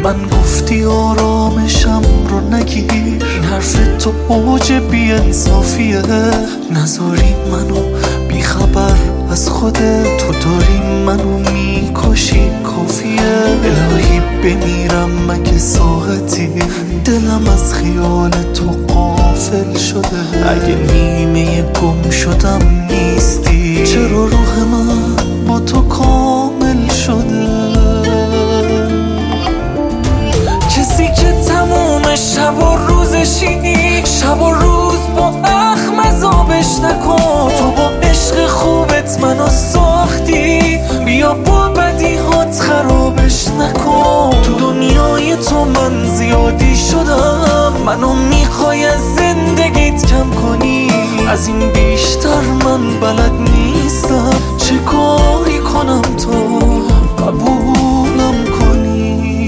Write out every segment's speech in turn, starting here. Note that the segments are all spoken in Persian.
من گفتی آرامشم رو نگیر، این حرف تو اوج بی انصافیه. نذاری منو بی خبر از خودت، تو داری منو میکشی کافیه. الهی بمیرم مگه ساعتی، دلم از خیال تو غافل شده. اگه نیمه گم شدم نیستی، چرا روح من با تو کامل شده؟ کسی که تموم شب و روزشی، شب و روز با اخم عذابش نکن. تو با عشق خوبت منو ساختی، بیا با بدیهات خرابش نکن. تو دنیای تو من زیادی شدم، منو میخوای از زندگیت کم کنی. از این بیشتر من بلد نیستم، چه کاری کنم تو قبولم کنی.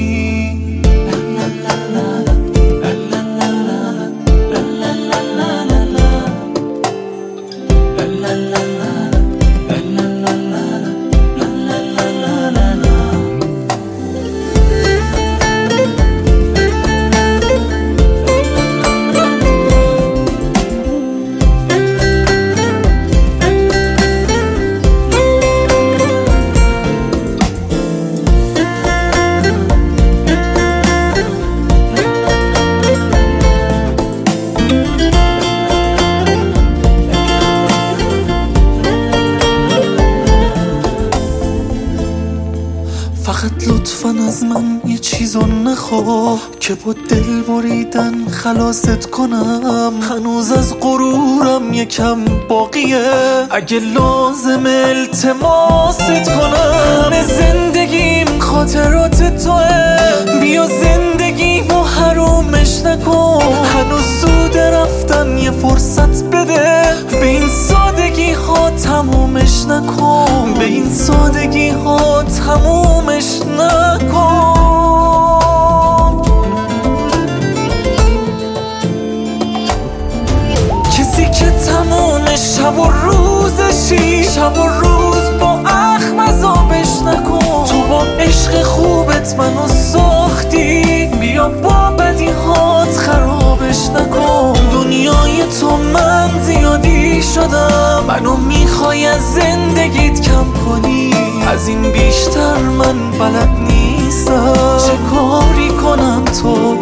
فقط لطفاً از من یه چیزو نخواه که با دل بریدن خلاصت کنم. هنوز از غرورم یکم باقیه، اگه لازم التماست کنم. همه زندگیم خاطرات توه، بیا زندگیمو حرومش نکن. هنوز زود رفتن یه فرصت بده، به این سادگی ها تمومش نکن. به این سادگی ها تمومش نکن. کسی که تمام شب و روزشی، شب و روز با اخم عذابش نکن. تو با عشق خوبت منو ساختی، بیا با بدیهات خرابش نکن. دنیای تو من زیادی شدم، منو میخوای از زندگیت کم کنی. از این بیشتر من بلد نیستم، چه کاری کنم تو